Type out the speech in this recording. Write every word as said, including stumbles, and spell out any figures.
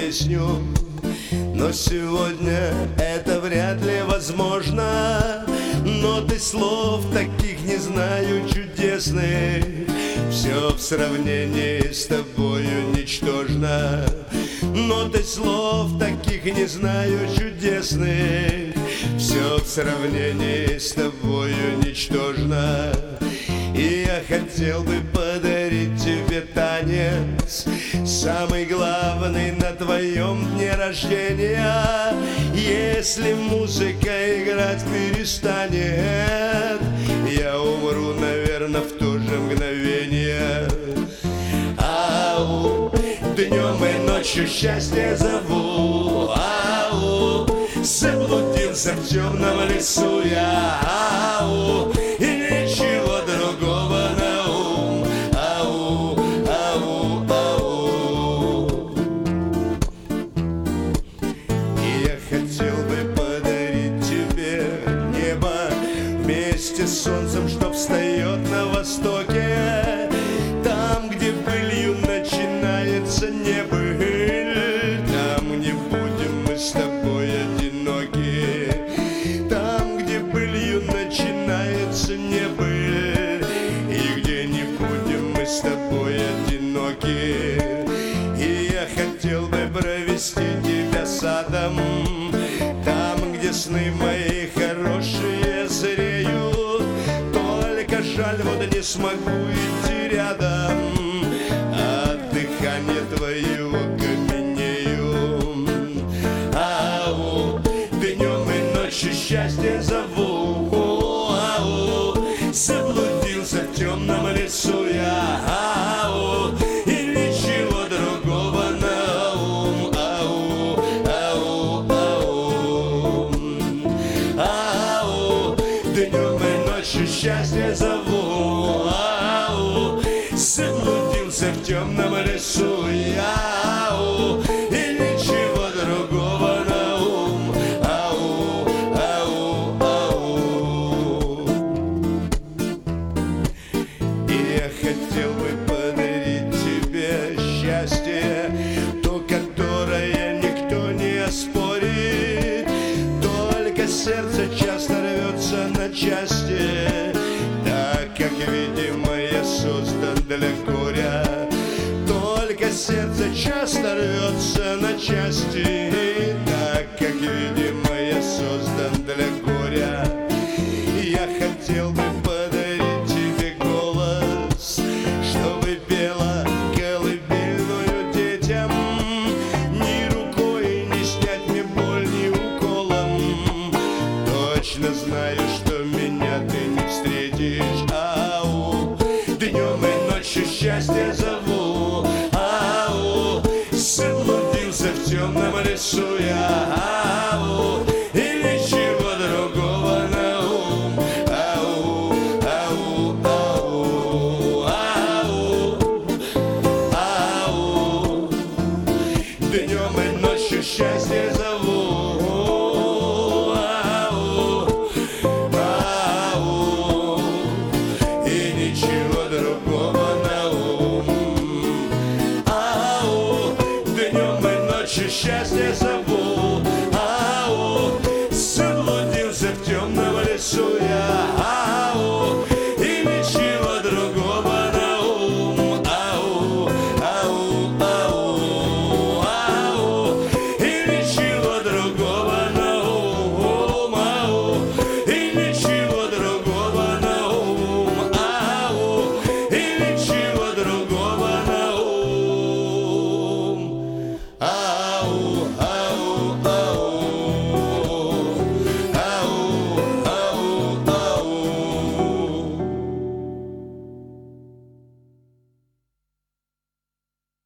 песню, но сегодня это вряд ли возможно. Ноты слов таких не знаю чудесных, все в сравнении с тобою ничтожно. Ноты слов таких не знаю чудесных, все в сравнении с тобою ничтожно. И я хотел бы подарить тебе танец, самый главный на твоем дне рождения. Если музыка играть перестанет, я умру, наверное, в то же мгновение. Ау, днем и ночью счастье зову. Ау, заблудился в темном лесу я. Ау, и ничего другого на ум. Ау, ау, ау. И я хотел бы подарить тебе небо вместе с солнцем, что встает на востоке. Там, где былью начинается небыль, там не будем мы с тобой одиноки. Там, где былью начинается небыль, и где не будем мы с тобой одиноки. И я хотел бы провести тебя садом, там, где сны мои хорошие зреют. Только жаль, вот не смогу идти рядом, от дыхания твоего каменею. Ау, днем и ночью счастье зову. Ау, заблудился в темном лесу я. Ау, и ничего другого на ум. Ау, ау, ау. Ау, днем и ночью счастье зову. Ау, заблудился в темном лесу я. Ау, и ничего другого на ум. Ау, ау, ау. И я хотел бы подарить тебе счастье, то, которое никто не оспорит. Только сердце часто рвется на части, так как, видимо, я создан для горя. Только сердце часто рвется на части, так как, видимо, я создан для горя. Я хотел бы подарить тебе голос, чтобы пела колыбельную детям. Ни рукой не снять мне боль, ни уколом. Точно знаю, что меня ты не встретишь. Ау, днем и ночью счастье зову. Ау, заблудился в темном лесу я. Ау, и ничего другого на ум. Ау, ау, ау, ау, ау. Днем и ночью счастье зову. Ау, ау, и ничего другого на ум. Ау, днем и ночью счастье зову.